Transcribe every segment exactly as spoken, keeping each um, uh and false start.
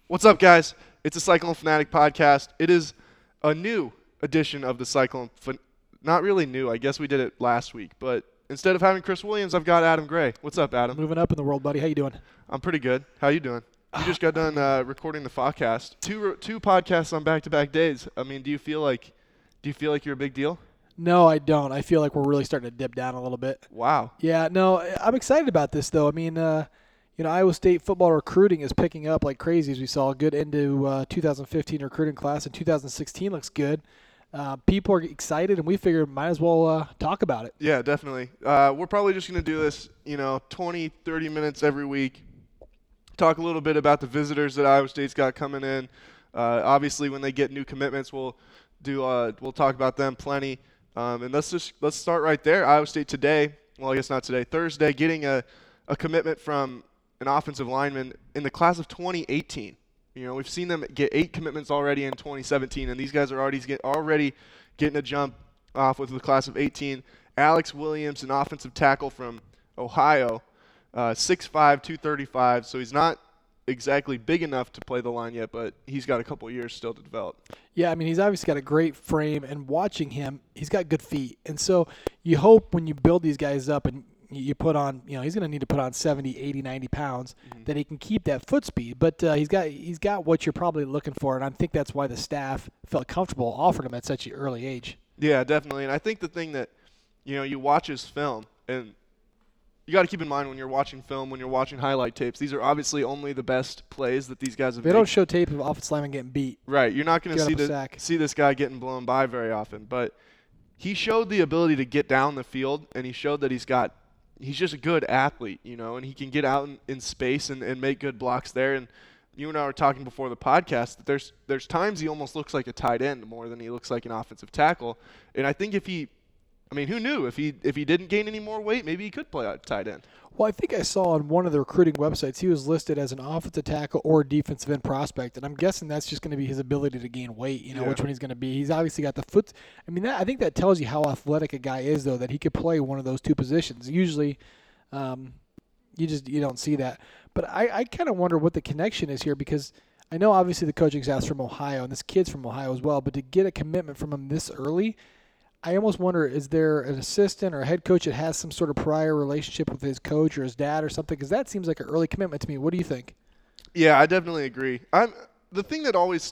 What's up, guys? It's a Cyclone Fanatic podcast. It is a new edition of the Cyclone. Fan- Not really new. I guess we did it last week, but instead of having Chris Williams, I've got Adam Gray. What's up, Adam? Moving up in the world, buddy. How you doing? I'm pretty good. How you doing? You just got done uh, recording the podcast. Two two podcasts on back-to-back days. I mean, do you feel like do you feel like you're a big deal? No, I don't. I feel like we're really starting to dip down a little bit. Wow. Yeah, no, I'm excited about this, though. I mean, uh, you know, Iowa State football recruiting is picking up like crazy, as we saw. A good into uh, two thousand fifteen recruiting class, and two thousand sixteen looks good. Uh, people are excited, and we figured might as well uh, talk about it. Yeah, definitely. Uh, we're probably just going to do this, you know, twenty, thirty minutes every week. Talk a little bit about the visitors that Iowa State's got coming in. Uh, obviously, when they get new commitments, we'll do. Uh, we'll talk about them plenty. Um, and let's just let's start right there. Iowa State today. Well, I guess not today. Thursday, getting a, a commitment from an offensive lineman in the class of twenty eighteen. You know, we've seen them get eight commitments already in twenty seventeen, and these guys are already get already getting a jump off with the class of eighteen. Alex Williams, an offensive tackle from Ohio. Uh, six five, two thirty-five, so he's not exactly big enough to play the line yet, but he's got a couple of years still to develop. Yeah, I mean, he's obviously got a great frame, and watching him, he's got good feet. And so you hope when you build these guys up and you put on, you know, he's going to need to put on seventy, eighty, ninety pounds, mm-hmm. that he can keep that foot speed. But uh, he's got he's got what you're probably looking for, and I think that's why the staff felt comfortable offering him at such an early age. Yeah, definitely. And I think the thing that, you know, you watch his film, and you got to keep in mind when you're watching film, when you're watching highlight tapes, these are obviously only the best plays that these guys have They made. don't show tape of offensive linemen getting beat. Right. You're not going to see the, the, see this guy getting blown by very often. But he showed the ability to get down the field, and he showed that he's got – he's just a good athlete, you know, and he can get out in, in space and, and make good blocks there. And you and I were talking before the podcast that there's, there's times he almost looks like a tight end more than he looks like an offensive tackle. And I think if he – I mean, who knew? If he if he didn't gain any more weight, maybe he could play out tight end. Well, I think I saw on one of the recruiting websites he was listed as an offensive tackle or defensive end prospect, and I'm guessing that's just going to be his ability to gain weight, you know, yeah. which one he's going to be. He's obviously got the foot. I mean, that, I think that tells you how athletic a guy is, though, that he could play one of those two positions. Usually um, you just you don't see that. But I, I kind of wonder what the connection is here, because I know obviously the coaching staff's from Ohio, and this kid's from Ohio as well, but to get a commitment from him this early – I almost wonder, is there an assistant or a head coach that has some sort of prior relationship with his coach or his dad or something? Because that seems like an early commitment to me. What do you think? Yeah, I definitely agree. I'm the thing that always,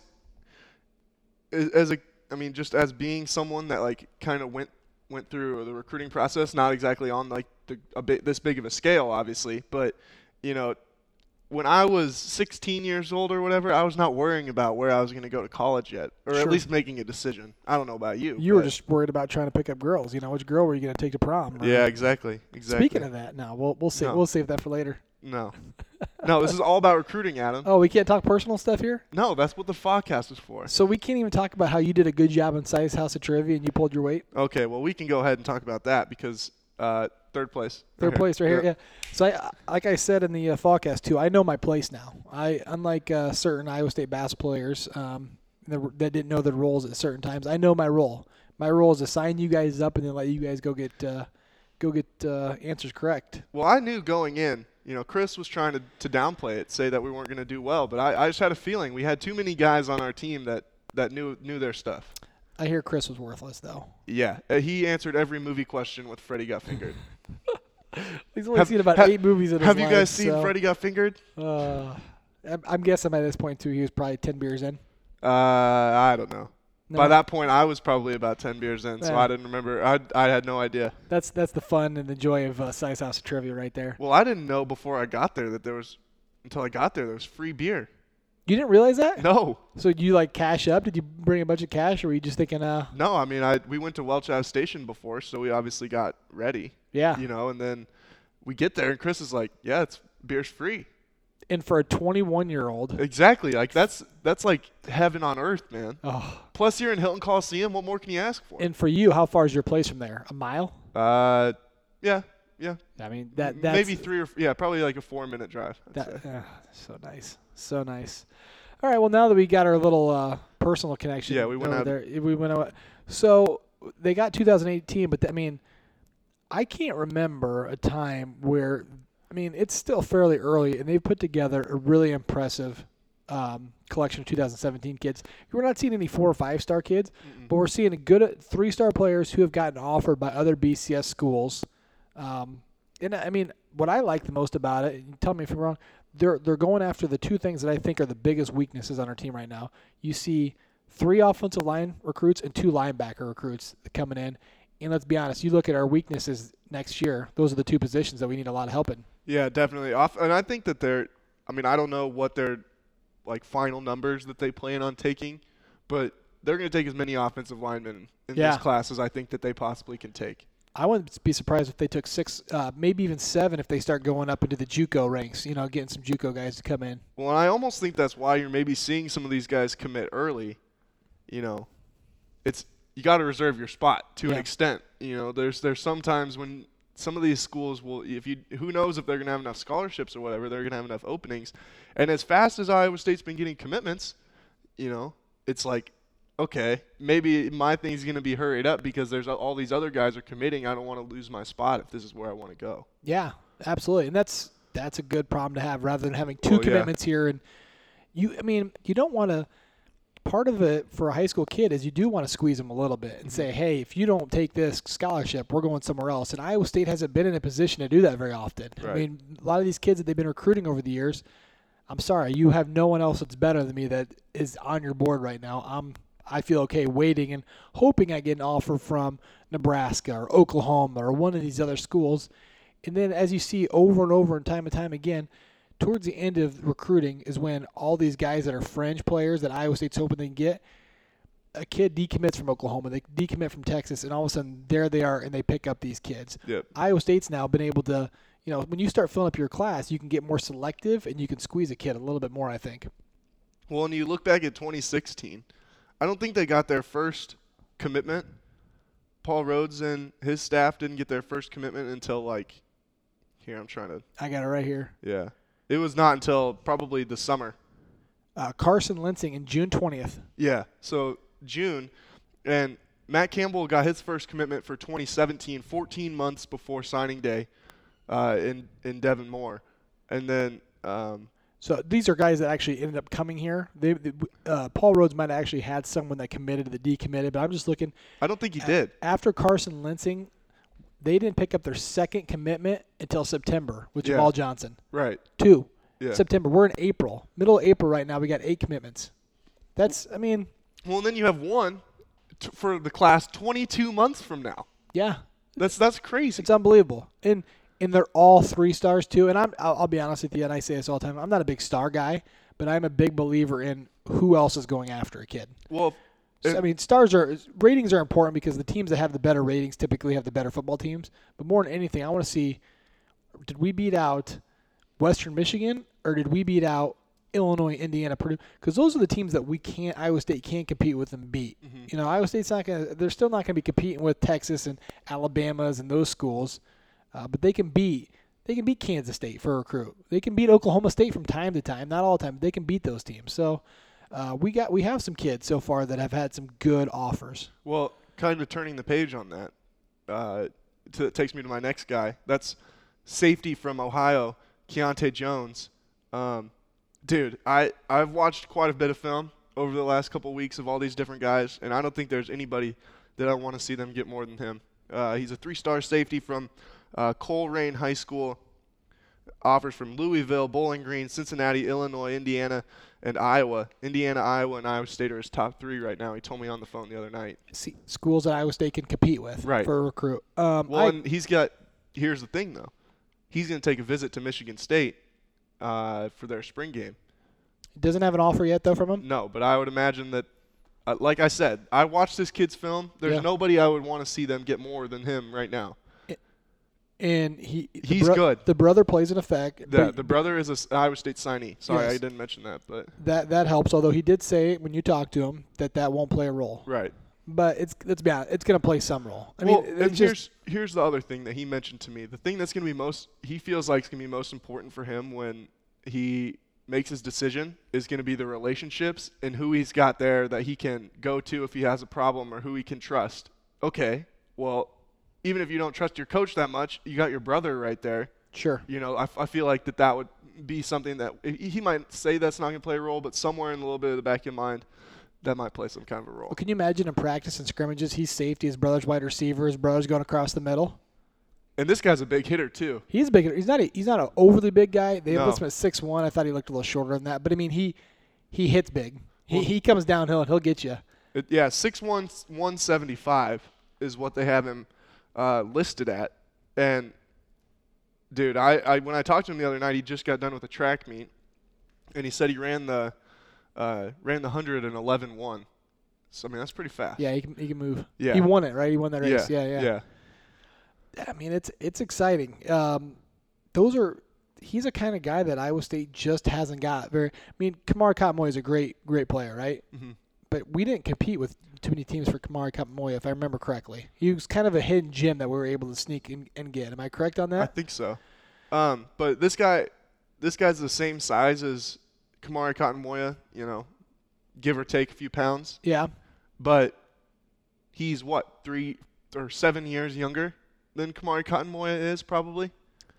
as a, I mean, just as being someone that like kind of went went through the recruiting process, not exactly on like the, a bit this big of a scale, obviously, but you know. When I was sixteen years old or whatever, I was not worrying about where I was going to go to college yet, or sure. at least making a decision. I don't know about you. You were just worried about trying to pick up girls. You know, which girl were you going to take to prom? Right? Yeah, exactly. Exactly. Speaking of that, no, we'll we'll save no. we'll save that for later. No, no, this is all about recruiting, Adam. Oh, we can't talk personal stuff here? No, that's what the podcast is for. So we can't even talk about how you did a good job in Size House of Trivia and you pulled your weight? Okay, well we can go ahead and talk about that because. Uh, Third place. Third right place right here, here, yeah. So, I, like I said in the uh, podcast, too, I know my place now. I Unlike uh, certain Iowa State basketball players um, that, that didn't know their roles at certain times, I know my role. My role is to sign you guys up and then let you guys go get uh, go get uh, answers correct. Well, I knew going in, you know, Chris was trying to, to downplay it, say that we weren't going to do well, but I, I just had a feeling we had too many guys on our team that, that knew knew their stuff. I hear Chris was worthless, though. Yeah. Uh, he answered every movie question with Freddie Got Fingered. He's only have, seen about have, eight movies in his Have life, you guys seen so. Freddie Got Fingered? Uh, I'm guessing by this point, too, he was probably ten beers in. Uh, I don't know. No. By that point, I was probably about ten beers in, so yeah. I didn't remember. I I had no idea. That's that's the fun and the joy of uh, Size House of Trivia right there. Well, I didn't know before I got there that there was, until I got there, there was free beer. You didn't realize that? No. So you like cash up? Did you bring a bunch of cash, or were you just thinking, uh? No, I mean, I we went to Welch Ave Station before, so we obviously got ready. Yeah. You know, and then we get there, and Chris is like, "Yeah, it's beer's free." And for a twenty-one-year-old. Exactly. Like that's that's like heaven on earth, man. Oh. Plus, you're in Hilton Coliseum. What more can you ask for? And for you, how far is your place from there? A mile? Uh, yeah, yeah. I mean that that's maybe three or yeah, probably like a four-minute drive. I'd that, say. uh, so nice, so nice. All right, well now that we got our little uh, personal connection, Yeah, we went over out. there. We went out. So they got two thousand eighteen, but th- I mean, I can't remember a time where, I mean, it's still fairly early, and they've put together a really impressive um, collection of two thousand seventeen kids. We're not seeing any four or five star kids, Mm-mm. but we're seeing a good three star players who have gotten offered by other B C S schools. Um, and I mean, what I like the most about it, and tell me if I'm wrong, they're they're going after the two things that I think are the biggest weaknesses on our team right now. You see three offensive line recruits and two linebacker recruits coming in. And let's be honest, you look at our weaknesses next year, those are the two positions that we need a lot of help in. Yeah, definitely. Off, and I think that they're. I mean, I don't know what their like final numbers that they plan on taking, but they're going to take as many offensive linemen in Yeah. this class as I think that they possibly can take. I wouldn't be surprised if they took six, uh, maybe even seven if they start going up into the JUCO ranks, you know, getting some JUCO guys to come in. Well, and I almost think that's why you're maybe seeing some of these guys commit early. You know, it's you got to reserve your spot to Yeah. an extent. You know, there's there's sometimes when some of these schools will, if you, who knows if they're going to have enough scholarships or whatever, they're going to have enough openings. And as fast as Iowa State's been getting commitments, you know, it's like, okay, maybe my thing's going to be hurried up because there's all these other guys are committing. I don't want to lose my spot if this is where I want to go. Yeah, absolutely. And that's that's a good problem to have rather than having two Well, yeah. commitments here. And you, I mean, you don't want to, part of it for a high school kid is you do want to squeeze them a little bit and say, hey, if you don't take this scholarship, we're going somewhere else. And Iowa State hasn't been in a position to do that very often. Right. I mean, a lot of these kids that they've been recruiting over the years, I'm sorry, you have no one else that's better than me that is on your board right now. I'm I feel okay waiting and hoping I get an offer from Nebraska or Oklahoma or one of these other schools. And then as you see over and over and time and time again, towards the end of recruiting is when all these guys that are fringe players that Iowa State's hoping they can get, a kid decommits from Oklahoma, they decommit from Texas, and all of a sudden there they are and they pick up these kids. Yep. Iowa State's now been able to, you know, when you start filling up your class, you can get more selective and you can squeeze a kid a little bit more, I think. Well, and you look back at twenty sixteen, I don't think they got their first commitment. Paul Rhodes and his staff didn't get their first commitment until, like, here, I'm trying to, I got it right here. yeah. It was not until probably the summer. Uh, Carson Linsing in June twentieth. Yeah, so June. And Matt Campbell got his first commitment for twenty seventeen, fourteen months before signing day uh, in, in Devon Moore. And then um, So these are guys that actually ended up coming here. They, they, uh, Paul Rhodes might have actually had someone that committed that decommitted, but I'm just looking. I don't think he did. After Carson Linsing, they didn't pick up their second commitment until September with Yeah. Jamal Johnson. Right. Two. Yeah. September. We're in April. Middle of April right now. We got eight commitments. That's, I mean, Well, and then you have one t- for the class twenty-two months from now. yeah, That's that's crazy. it's unbelievable. And and they're all three stars too. And I'm, I'll, I'll be honest with you, and I say this all the time. I'm not a big star guy, but I'm a big believer in who else is going after a kid. Well, So, I mean, stars are ratings are important because the teams that have the better ratings typically have the better football teams. But more than anything, I want to see: did we beat out Western Michigan or did we beat out Illinois, Indiana, Purdue? Because those are the teams that we can't. Iowa State can't compete with and beat. Mm-hmm. You know, Iowa State's not going to. They're still not going to be competing with Texas and Alabama's and those schools, uh, but they can beat. They can beat Kansas State for a recruit. They can beat Oklahoma State from time to time, not all the time. But they can beat those teams. So. Uh, we got we have some kids so far that have had some good offers. well, kind of turning the page on that, uh, to, takes me to my next guy. That's safety from Ohio, Keontae Jones. Um, dude, I I've watched quite a bit of film over the last couple of weeks of all these different guys, and I don't think there's anybody that I want to see them get more than him. Uh, he's a three-star safety from uh, Coleraine High School. Offers from Louisville, Bowling Green, Cincinnati, Illinois, Indiana, and Iowa. Indiana, Iowa, and Iowa State are his top three right now. He told me on the phone the other night. See, schools that Iowa State can compete with Right. for a recruit. Um, Well, I, and he's got – here's the thing, though. He's going to take a visit to Michigan State uh, for their spring game. doesn't have an offer yet, though, from him? No, but I would imagine that uh, – like I said, I watched this kid's film. There's Yeah. nobody I would want to see them get more than him right now. And he the He's good. The brother plays an effect. The, but the brother is an Iowa State signee. Sorry, Yes. I didn't mention that. but that that helps, although he did say when you talk to him that that won't play a role. Right. But it's let's be honest, it's going to play some role. I well, mean, and it's just here's here's the other thing that he mentioned to me. The thing that's going to be most he feels like is going to be most important for him when he makes his decision is going to be the relationships and who he's got there that he can go to if he has a problem or who he can trust. Okay, well, even if you don't trust your coach that much, you got your brother right there Sure. You know, I, I feel like that that would be something that he he might say that's not going to play a role, but somewhere in a little bit of the back of your mind, that might play some kind of a role. Well, can you imagine in practice and scrimmages, he's safety, his brother's wide receiver, his brother's going across the middle? And this guy's a big hitter too. He's big. He's not. A, he's not an overly big guy. They No. list him at six one. I thought he looked a little shorter than that, but I mean, he he hits big. He Well- he comes downhill and he'll get you. It, yeah, six one, one seventy-five is what they have him uh, listed at. And, dude, I, I when I talked to him the other night, he just got done with a track meet, and he said he ran the uh, ran the one hundred in eleven one. So, I mean, that's pretty fast. Yeah, he can he can move. Yeah. He won it, right? He won that race. Yeah, yeah. Yeah. I mean, it's it's exciting. Um, those are he's a kind of guy that Iowa State just hasn't got very. I mean, Kamari Katamoy is a great great player, right? Mm-hmm. But we didn't compete with too many teams for Kamari Katamoy, if I remember correctly. He was kind of a hidden gem that we were able to sneak in and get. Am I correct on I that? think so. Um, but this guy, this guy's the same size as Kamari Cotton-Moya, you know, give or take a few pounds. Yeah. But he's what, three or seven years younger than Kamari Cotton-Moya is, probably.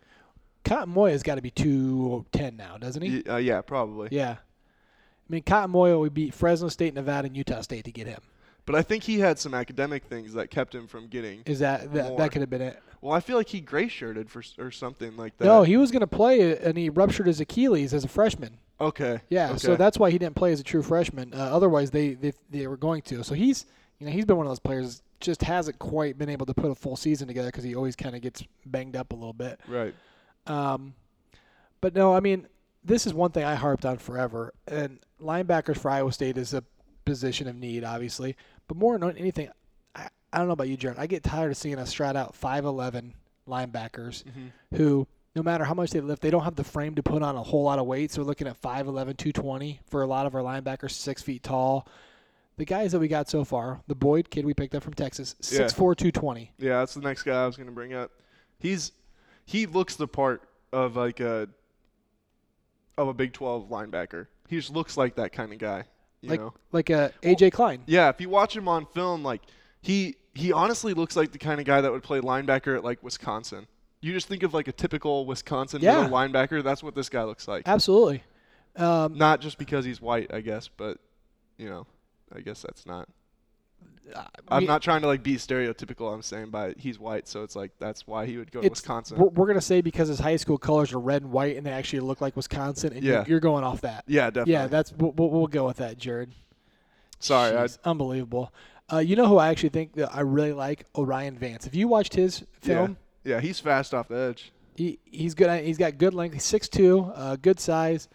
Katamoy has got to be two ten now, doesn't he? Y- Uh, yeah, probably. Yeah. I mean, Katamoy would beat Fresno State, Nevada, and Utah State to get him. But I think he had some academic things that kept him from getting. Is that that, More. that could have been it? Well, I feel like he gray shirted for s- or something like that. No, he was going to play, and he ruptured his Achilles as a freshman. Okay. Yeah, okay. so that's why he didn't play as a true freshman. Uh, otherwise, they, they they were going to. So he's you know he's been one of those players just hasn't quite been able to put a full season together because he always kind of gets banged up a little bit. right. Um, but no, I mean this is one thing I harped on forever. And linebackers for Iowa State is a position of need, obviously. But more than anything, I, I don't know about you, Jared. I get tired of seeing us strut out five eleven linebackers Mm-hmm. who, no matter how much they lift, they don't have the frame to put on a whole lot of weight. So we're looking at five eleven, two twenty for a lot of our linebackers, six feet tall. The guys that we got so far, the Boyd kid we picked up from Texas, six four, two twenty. Yeah, that's the next guy I was going to bring up. He's he looks the part of like a of a Big twelve linebacker. He just looks like that kind of guy, you Like know. like a A J Klein. Yeah, if you watch him on film, like he he honestly looks like the kind of guy that would play linebacker at like Wisconsin. You just think of like a typical Wisconsin Yeah. middle linebacker. That's what this guy looks like. Absolutely. Um, Not just because he's white, I guess, but you know, I guess that's not. I'm we- not trying to like be stereotypical. I'm saying by he's white, so it's like that's why he would go to It's, Wisconsin. we're, we're going to say because his high school colors are red and white and they actually look like Wisconsin, and Yeah. you're, you're going off that. Yeah, definitely. Yeah, that's we'll, we'll we'll go with that, Jared. Sorry, I, Jeez, unbelievable. Uh, you know who I actually think that I really like? Orion Vance. Have you watched his film? yeah, yeah, he's fast off the edge. He he's good. He's got good length. He's six two, uh, good size.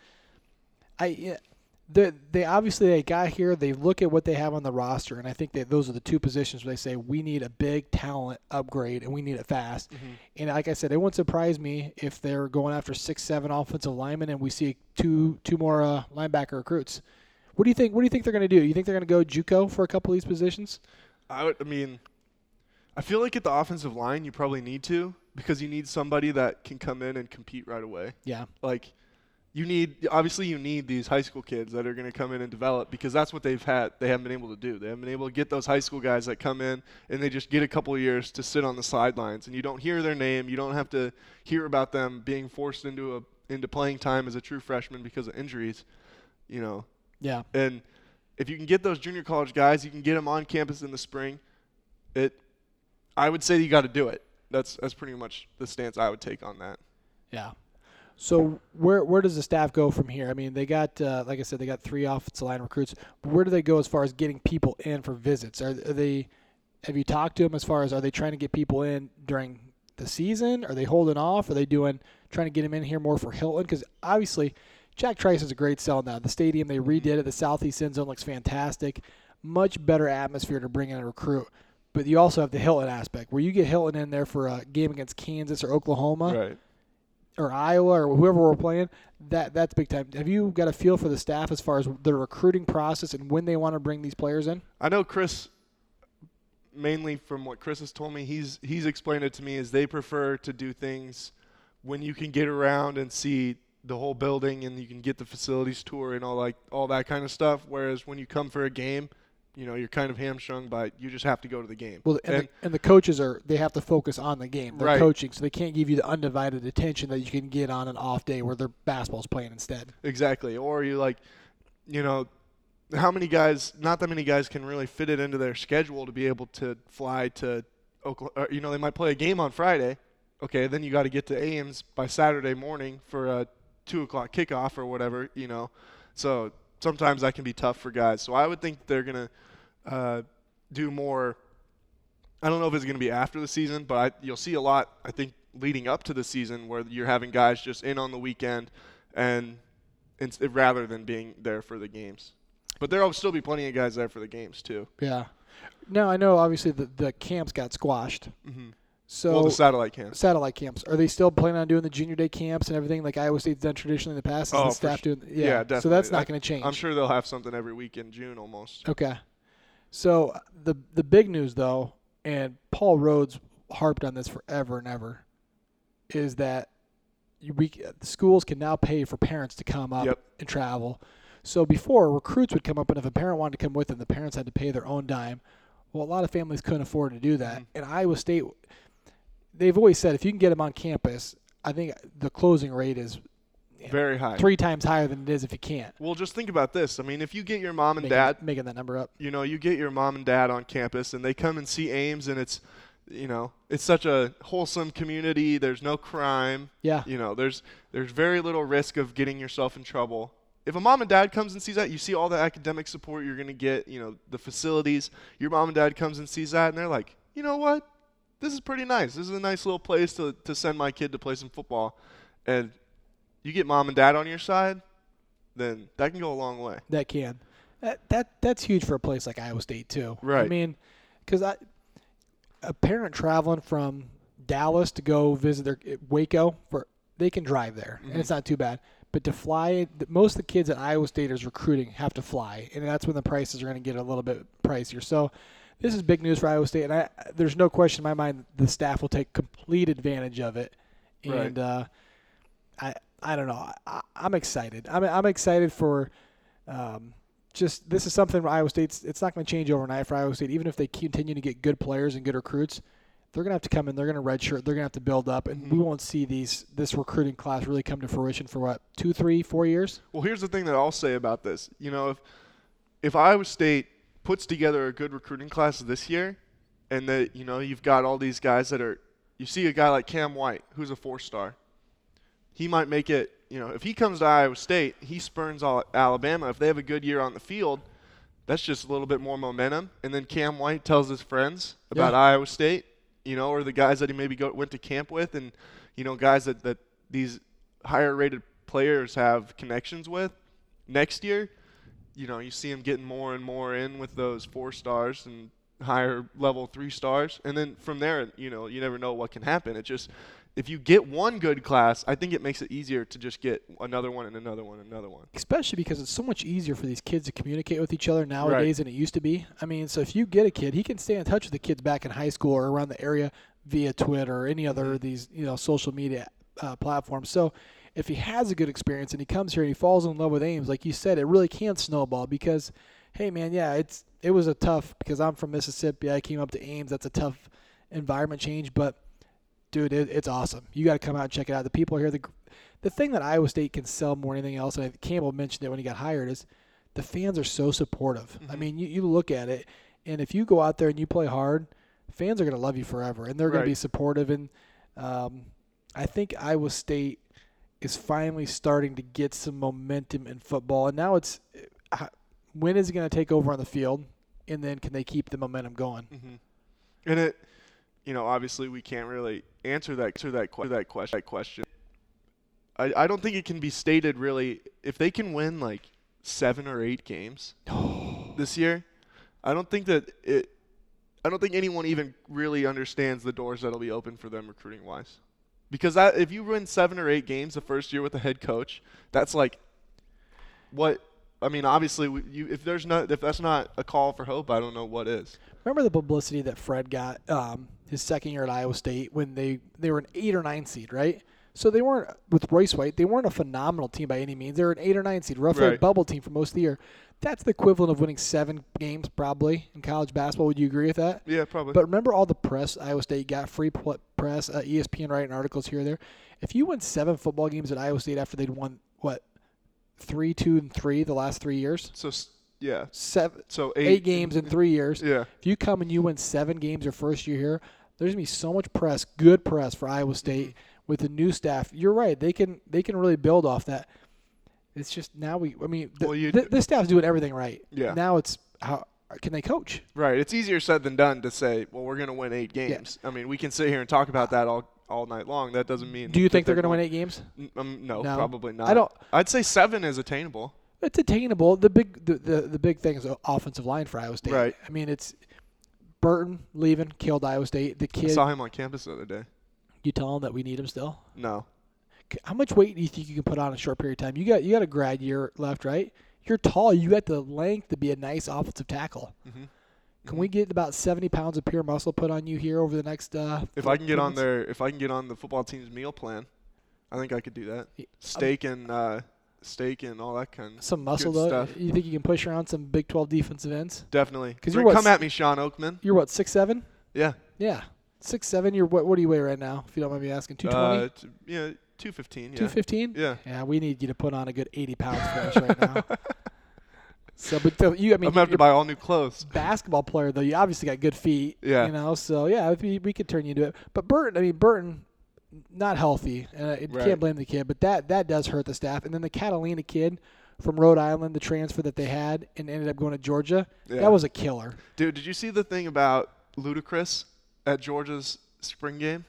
I yeah, they they obviously they got here. They look at what they have on the roster, and I think that those are the two positions where they say we need a big talent upgrade and we need it fast. Mm-hmm. And like I said, it wouldn't surprise me if they're going after six, seven offensive linemen, and we see two two more uh, linebacker recruits. What do you think? What do you think they're going to do? You think they're going to go JUCO for a couple of these positions? I would. I mean, I feel like at the offensive line, you probably need to because you need somebody that can come in and compete right away. Yeah. Like, you need obviously you need these high school kids that are going to come in and develop because that's what they've had. They haven't been able to do. They haven't been able to get those high school guys that come in and they just get a couple of years to sit on the sidelines and you don't hear their name. You don't have to hear about them being forced into a into playing time as a true freshman because of injuries. You know. Yeah. And if you can get those junior college guys, you can get them on campus in the spring. It, I would say you got to do it. That's that's pretty much the stance I would take on that. Yeah. So where where does the staff go from here? I mean, they got uh, like I said, they got three offensive line recruits. But where do they go as far as getting people in for visits? Are, are they? Have you talked to them as far as are they trying to get people in during the season? Are they holding off? Are they doing trying to get them in here more for Hilton? Because obviously, Jack Trice is a great sell now. The stadium they redid it. The southeast end zone looks fantastic. Much better atmosphere to bring in a recruit. But you also have the Hilton aspect where you get Hilton in there for a game against Kansas or Oklahoma. Right. Or Iowa or whoever we're playing, that that's big time. Have you got a feel for the staff as far as the recruiting process and when they want to bring these players in? I know Chris, mainly from what Chris has told me, he's he's explained it to me is they prefer to do things when you can get around and see the whole building and you can get the facilities tour and all like all that kind of stuff. Whereas when you come for a game, you know, you're kind of hamstrung, but you just have to go to the game. Well, and, and, the, and the coaches are they have to focus on the game. They're right. coaching, so they can't give you the undivided attention that you can get on an off day where their basketball's playing instead. Exactly. Or you like, you know, how many guys? Not that many guys can really fit it into their schedule to be able to fly to Oklahoma. You know, they might play a game on Friday. Okay, then you got to get to Ames by Saturday morning for a two o'clock kickoff or whatever. You know, so sometimes that can be tough for guys. So I would think they're gonna uh, do more. I don't know if it's going to be after the season, but I, you'll see a lot, I think, leading up to the season where you're having guys just in on the weekend and, and rather than being there for the games. But there will still be plenty of guys there for the games, too. Yeah. Now, I know, obviously, the, the camps got squashed. Mm-hmm. So well, the satellite camps. Satellite camps. Are they still planning on doing the junior day camps and everything like Iowa State's done traditionally in the past? Is oh, the staff sure. doing? Yeah, yeah, definitely. So that's not going to change. I'm sure they'll have something every week in June almost. Okay. So the the big news, though, and Paul Rhodes harped on this forever and ever, is that we schools can now pay for parents to come up yep. and travel. So before, recruits would come up, and if a parent wanted to come with them, the parents had to pay their own dime. Well, a lot of families couldn't afford to do that. Mm-hmm. And Iowa State, they've always said if you can get them on campus, I think the closing rate is very high, three times higher than it is if you can't. Well, just think about this. I mean, if you get your mom and making, dad making that number up, you know, you get your mom and dad on campus, and they come and see Ames, and it's, you know, it's such a wholesome community. There's no crime. Yeah. You know, there's there's very little risk of getting yourself in trouble. If a mom and dad comes and sees that, you see all the academic support you're going to get, you know, the facilities. Your mom and dad comes and sees that, and they're like, you know what? This is pretty nice. This is a nice little place to, to send my kid to play some football. And you get mom and dad on your side, then that can go a long way. That can. That, that That's huge for a place like Iowa State, too. Right. I mean, because I, a parent traveling from Dallas to go visit their Waco, for they can drive there, mm-hmm. and it's not too bad. But to fly, most of the kids at Iowa State is recruiting have to fly, and that's when the prices are going to get a little bit pricier. So this is big news for Iowa State, and I, there's no question in my mind the staff will take complete advantage of it. And right. uh, I I don't know. I, I'm excited. I'm I'm excited for um, just this is something Iowa State's. It's not going to change overnight for Iowa State, even if they continue to get good players and good recruits. They're going to have to come in. They're going to redshirt. They're going to have to build up, and mm-hmm. we won't see these this recruiting class really come to fruition for what two, three, four years. Well, here's the thing that I'll say about this. You know, if if Iowa State puts together a good recruiting class this year, and that you know you've got all these guys that are, you see a guy like Cam White who's a four-star. He might make it. You know, if he comes to Iowa State, he spurns all Alabama. If they have a good year on the field, that's just a little bit more momentum. And then Cam White tells his friends about yeah. Iowa State. You know, or the guys that he maybe go, went to camp with, and you know, guys that, that these higher rated players have connections with. Next year, you know, you see him getting more and more in with those four stars and higher level three stars, and then from there, you know, you never know what can happen. It just, if you get one good class, I think it makes it easier to just get another one and another one and another one. Especially because it's so much easier for these kids to communicate with each other nowadays right. than it used to be. I mean, so if you get a kid, he can stay in touch with the kids back in high school or around the area via Twitter or any other of these, you know, social media uh, platforms. So if he has a good experience and he comes here and he falls in love with Ames, like you said, it really can snowball because, hey, man, yeah, it's it was a tough, because I'm from Mississippi. I came up to Ames. That's a tough environment change, but dude, it, it's awesome. You got to come out and check it out. The people here, the the thing that Iowa State can sell more than anything else, and Campbell mentioned it when he got hired, is the fans are so supportive. Mm-hmm. I mean, you, you look at it, and if you go out there and you play hard, fans are going to love you forever, and they're right. going to be supportive. And um, I think Iowa State is finally starting to get some momentum in football, and now it's uh, when is it going to take over on the field, and then can they keep the momentum going? Mm-hmm. And it, you know, obviously we can't really answer that to that que- that question. That question. I I don't think it can be stated really if they can win like seven or eight games this year. I don't think that it. I don't think anyone even really understands the doors that'll be open for them recruiting wise, because that if you win seven or eight games the first year with a head coach, that's like what. I mean, obviously, you, if there's not, if that's not a call for hope, I don't know what is. Remember the publicity that Fred got um, his second year at Iowa State when they, they were an eight or nine seed, right? So they weren't, with Royce White, they weren't a phenomenal team by any means. They were an eight or nine seed, roughly Right. a bubble team for most of the year. That's the equivalent of winning seven games probably in college basketball. Would you agree with that? Yeah, probably. But remember all the press Iowa State got, free pl- press, uh, E S P N writing articles here or there. If you win seven football games at Iowa State after they'd won, what, three, two, and three the last three years? so s- yeah, Seven, so eight, eight, games in three years. Yeah, If you come and you win seven games your first year here, there's going to be so much press, good press for Iowa State. Mm-hmm. With the new staff, you're right. They can they can really build off that. It's just now we. I mean, the, Well, you- th- this staff's doing everything right. Yeah. Now it's how can they coach? right. It's easier said than done to say, well, we're going to win eight games. I mean, we can sit here and talk about that all all night long. That doesn't mean. Do you that think they're going to win eight games? N- Um, no, No. probably not. I don't. I'd say seven is attainable. It's attainable. The big the, the, the big thing is the offensive line for Iowa State. Right. I mean, it's Burton leaving killed Iowa State. The I kid. saw him on campus the other day. You tell him that we need him still. No. How much weight do you think you can put on in a short period of time? You got you got a grad year left, right? You're tall. You got the length to be a nice offensive tackle. Mm-hmm. Can we get about seventy pounds of pure muscle put on you here over the next? Uh, If I can get on months? their, if I can get on the football team's meal plan, I think I could do that. Yeah, Steak and uh, steak and all that kind of some muscle good though. stuff. You think you can push around some Big twelve defensive ends? Definitely. 'Cause Bring- you're what, come s- at me, Sean Oakman. You're what six seven? Yeah. Yeah, six seven. You're what? What do you weigh right now? If you don't mind me asking, two twenty, Uh, t- yeah, two fifteen. Yeah. two fifteen. Yeah. Yeah, we need you to put on a good eighty pounds for us right now. So, but the, you, I mean, I'm gonna have you're to buy all new clothes. a basketball player though. You obviously got good feet. Yeah. You know, so yeah, we we could turn you into it. But Burton, I mean, Burton, not healthy, and I Right. can't blame the kid. But that that does hurt the staff. And then the Catalina kid from Rhode Island, the transfer that they had, and ended up going to Georgia. Yeah. That was a killer. Dude, did you see the thing about Ludacris at Georgia's spring game?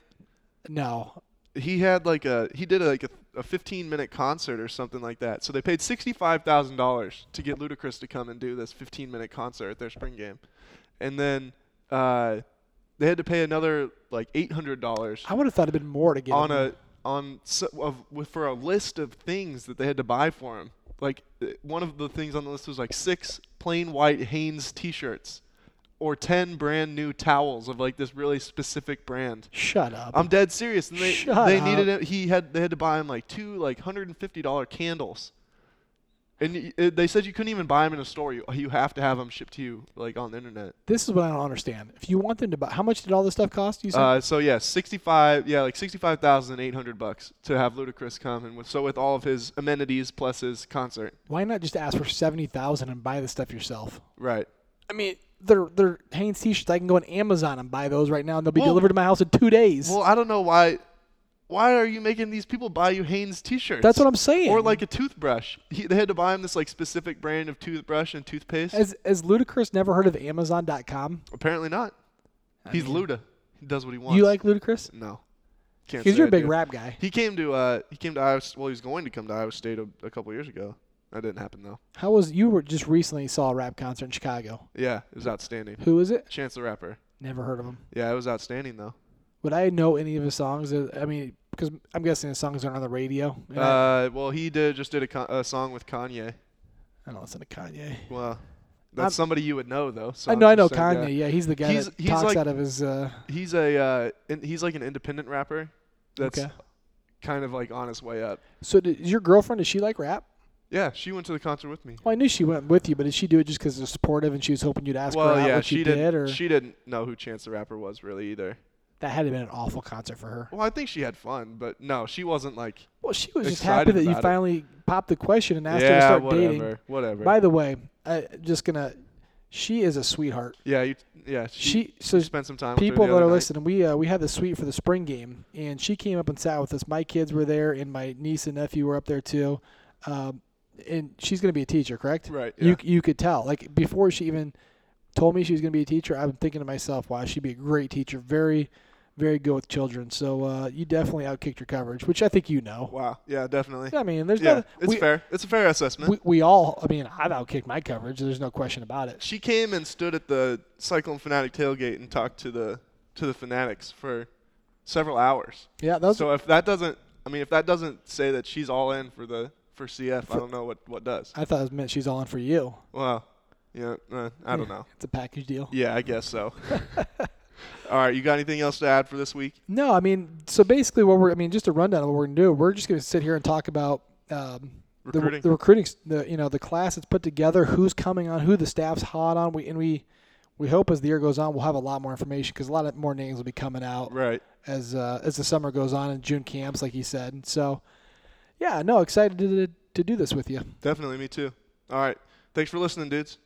No, He had like a he did like a, a fifteen minute concert or something like that. So they paid sixty-five thousand dollars to get Ludacris to come and do this fifteen minute concert at their spring game, and then uh, they had to pay another like eight hundred dollars I would have thought it'd been more to get on him. a on so, of, with for a list of things that they had to buy for him. Like uh, one of the things on the list was like six plain white Hanes T-shirts, or ten brand new towels of like this really specific brand. Shut up. I'm dead serious. And they Shut they up. needed it. He had they had to buy him like two like one hundred fifty dollar candles, and y- it, they said you couldn't even buy them in a store. You you have to have them shipped to you like on the internet. This is what I don't understand. If you want them to buy, how much did all this stuff cost? You said Uh, so yeah, sixty five yeah like sixty five thousand eight hundred bucks to have Ludacris come and with so with all of his amenities plus his concert. why not just ask for seventy thousand and buy the stuff yourself? Right. I mean, they're they're Hanes t-shirts. I can go on Amazon and buy those right now, and they'll be Well- delivered to my house in two days. Well, I don't know why. Why are you making these people buy you Hanes T-shirts? That's what I'm saying. Or like a toothbrush. He, they had to buy him this like specific brand of toothbrush and toothpaste. As as Ludacris never heard of Amazon dot com? Apparently not. I He's mean, Luda. He does what he wants. You like Ludacris? No. Can't Because say you're a I big do. rap guy. He came to uh he came to Iowa. Well, he was going to come to Iowa State a, a couple years ago. That didn't happen though. How was you were just recently saw a rap concert in Chicago? Yeah, it was outstanding. Who is it? Chance the Rapper. Never heard of him. Yeah, it was outstanding though. Would I know any of his songs? Uh, I mean, because I'm guessing his songs aren't on the radio. And I, Uh, well, he did just did a, con- a song with Kanye. I don't listen to Kanye. Well, that's I'm- somebody you would know though. So I I'm know, I just know saying, Kanye. yeah. Yeah, he's the guy He's- that he's talks like- out of his. Uh, He's a uh, in, he's like an independent rapper. That's okay. kind of like on his way up. So, did, is your girlfriend? Does she like rap? Yeah, she went to the concert with me. Well, I knew she went with you, but did she do it just because they're supportive and she was hoping you'd ask Well, her out yeah, what she you didn't. did, or She didn't know who Chance the Rapper was really either. that had to have been an awful concert for her. Well, I think she had fun, but no, she wasn't like. Well, she was just happy Excited that you about it. finally popped the question and asked her to Yeah, start whatever, dating. whatever. By the way, I just gonna. She is a sweetheart. yeah, you, yeah. She, She so spent some time. with her people the that other are night. listening, we uh, we had the suite for the spring game, and she came up and sat with us. My kids were there, and my niece and nephew were up there too. Um, and she's going to be a teacher, correct? Right. Yeah. You you could tell. Like before she even told me she was going to be a teacher, I'm thinking to myself, wow, she'd be a great teacher. Very, very good with children. So uh, you definitely outkicked your coverage, which I think you know. Wow. Yeah, definitely. I mean, there's Yeah, no. it's we, fair. It's a fair assessment. we we all. I mean, I've outkicked my coverage. There's no question about it. She came and stood at the Cyclone Fanatic tailgate and talked to the to the Fanatics for several hours. Yeah, those. So if that doesn't, I mean, if that doesn't say that she's all in for the for C F, I don't know what what does. I thought it meant she's all in for you. Well, yeah, uh, I don't Yeah. know. It's a package deal. Yeah, I guess so. All right, you got anything else to add for this week? No, I mean, so basically what we're, I mean, just a rundown of what we're going to do. We're just going to sit here and talk about um, Recruiting. The, the recruiting, the you know, the class that's put together, who's coming on, who the staff's hot on. We and we we hope as the year goes on, we'll have a lot more information because a lot of more names will be coming out right as uh, as the summer goes on in June camps, like you said. So, yeah, no, excited to to do this with you. Definitely, me too. All right, thanks for listening, dudes.